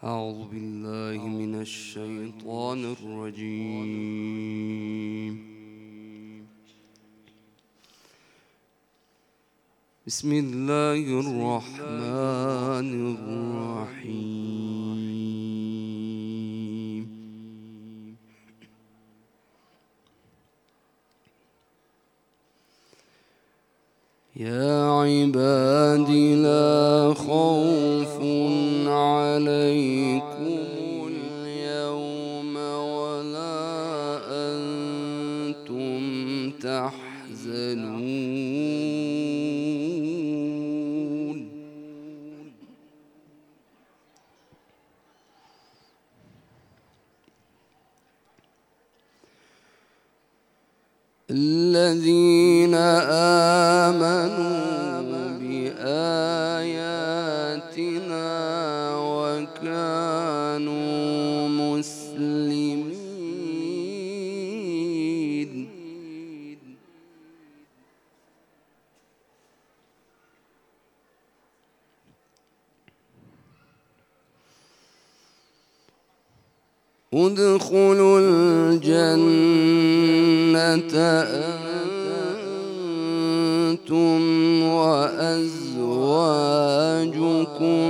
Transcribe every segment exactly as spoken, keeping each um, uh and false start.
أعوذ بالله من الشيطان الرجيم. بسم الله الرحمن الرحيم. يا عبادي لا خوف عليكم اليوم ولا أنتم تحزنون. الذين آمنوا بآياتنا وكانوا مسلمين. ادخلوا الجنة أنتم وأزواجكم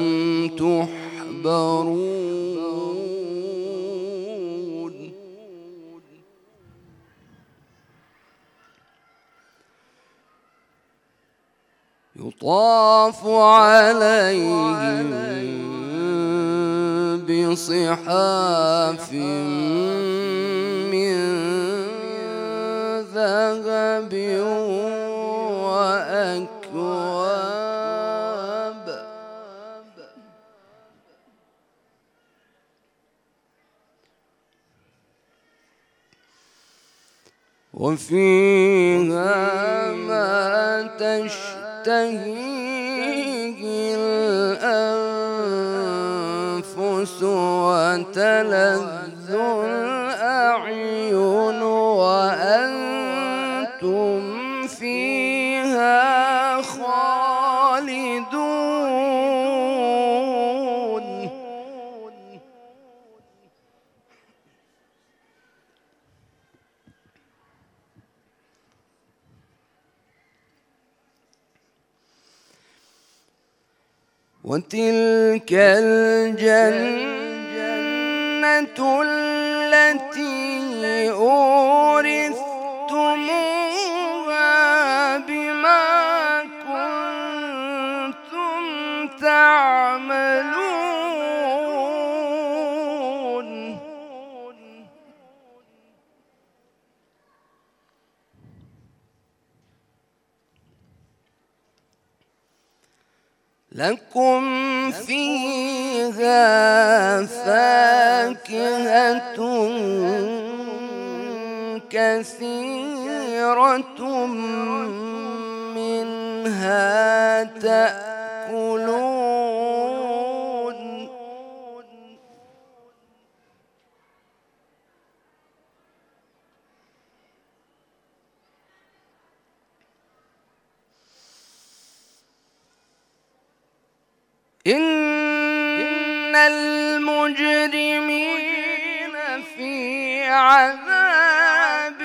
تحبرون. يطاف عليهم بصحاف من ذهب وأكواب وفيها ما تشتهيه الأنفس وتلذ الأعين وأنتم فيها خالدون. وتلك الجنة التي أورثتموها بما كنتم تعملون. لكم فيها فاكهة كثيرة منها تأكلون. إن المجرمين في عذاب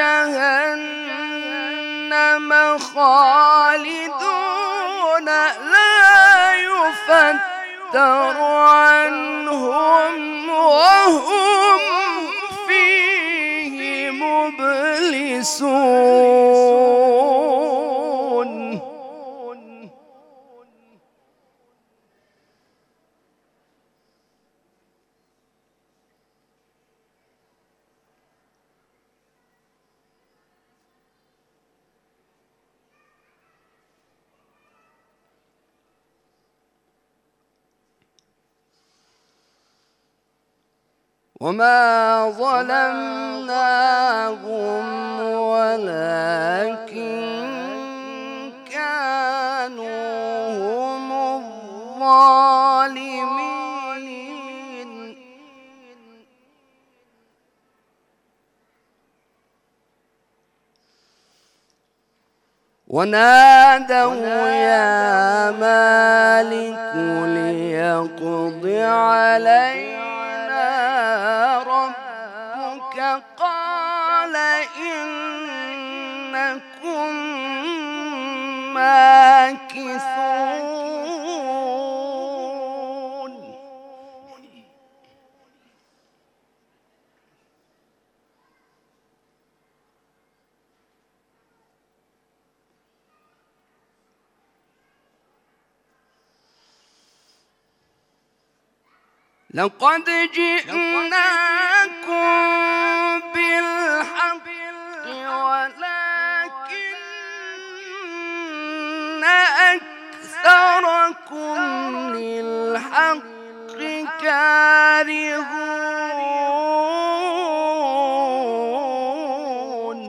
جهنم خالدون لا يفتر عنهم وهم فيه مبلسون. وما ظلمناهم ولكن كانوا هم الظالمين. ونادوا يا مالك ليقض علينا ربك قال إنكم ماكثون. لقد جئناكم بالحق ولكن أكثركم للحق كارهون.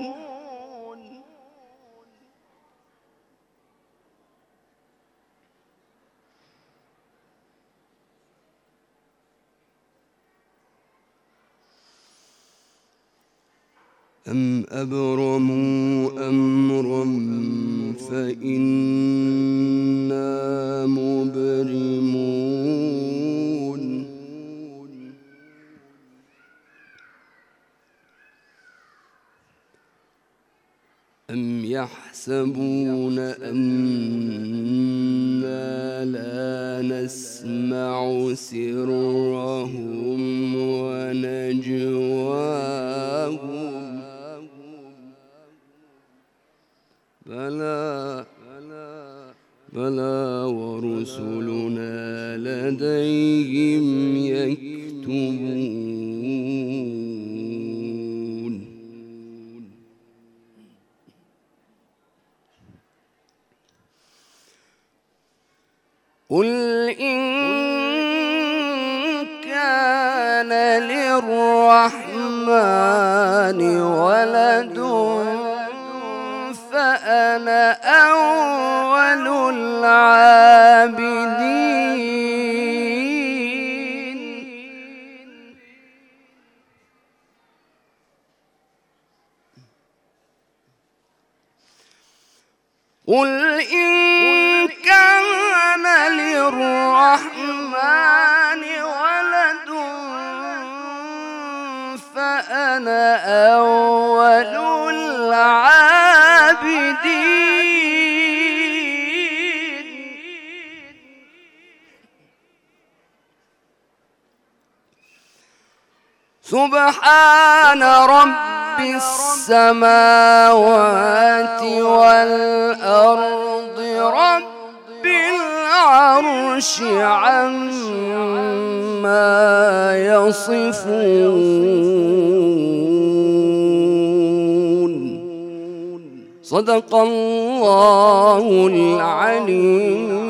أم أبرموا أمرا فإنا مبرمون. أم يحسبون أنا لا نسمع سرهم ونجواهم بلى بلى ورسلنا لديهم يكتبون. قل إن كان للرحمن ولد فأنا أول العابدين. قل إن كان للرحمن ولد فأنا أول العابدين. سبحان رب السماوات والأرض رب العرش عما يصفون. صدق الله العليم